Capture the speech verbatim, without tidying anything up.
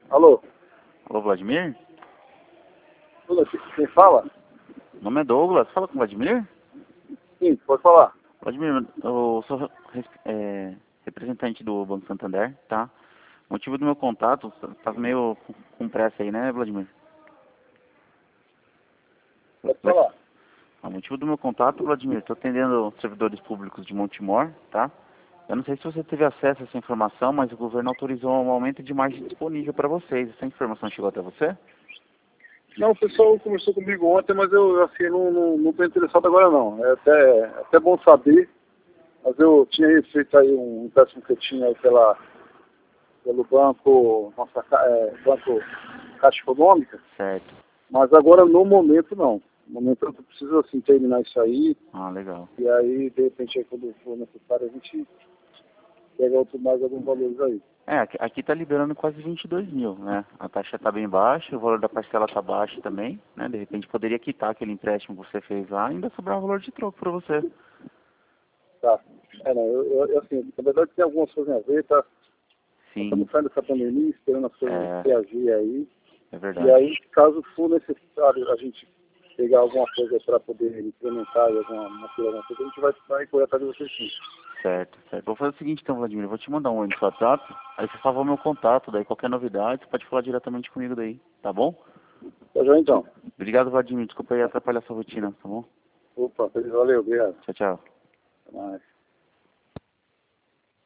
Alô? Alô, Vladimir? Tudo aqui? Quem fala? Meu nome é Douglas. Fala com o Vladimir? Sim, pode falar. Vladimir, eu sou res- é, representante do Banco Santander, tá? O motivo do meu contato, tá meio com com pressa aí, né, Vladimir? Pode Vlad- falar. O motivo do meu contato, Vladimir, estou atendendo servidores públicos de Montemor, tá? Eu não sei se você teve acesso a essa informação, mas o governo autorizou um aumento de margem disponível para vocês. Essa informação chegou até você? Não, o pessoal conversou comigo ontem, mas eu assim, não não, não tô interessado agora não. É até, é até bom saber, mas eu tinha feito aí um empréstimo que eu tinha aí pela, pelo banco, nossa, ca- é, banco Caixa Econômica, Certo. mas agora no momento não. No momento eu preciso assim terminar isso aí, Ah, legal. e aí de repente aí, quando for necessário a gente pega outro mais alguns valores aí. É, aqui, aqui tá liberando quase vinte e dois mil, né? A taxa tá bem baixa, o valor da parcela tá baixo também, né? De repente poderia quitar aquele empréstimo que você fez lá e ainda sobrar um valor de troco para você. Tá. É, não, eu, eu, eu, assim, na verdade tem algumas coisas a ver, tá? Nós Sim, estamos saindo dessa pandemia, esperando as coisas é, reagir aí. é E verdade. aí, caso for necessário a gente pegar alguma coisa para poder implementar e alguma, uma coisa, alguma coisa, a gente vai, vai correr atrás de vocês sim. Certo, certo. Vou fazer o seguinte então, Vladimir, eu vou te mandar um oi no seu WhatsApp, aí você salva o meu contato, daí qualquer novidade você pode falar diretamente comigo daí, tá bom? Tá já então. Obrigado, Vladimir, desculpa aí atrapalhar a sua rotina, tá bom? Opa, valeu, obrigado. Tchau, tchau. Até mais.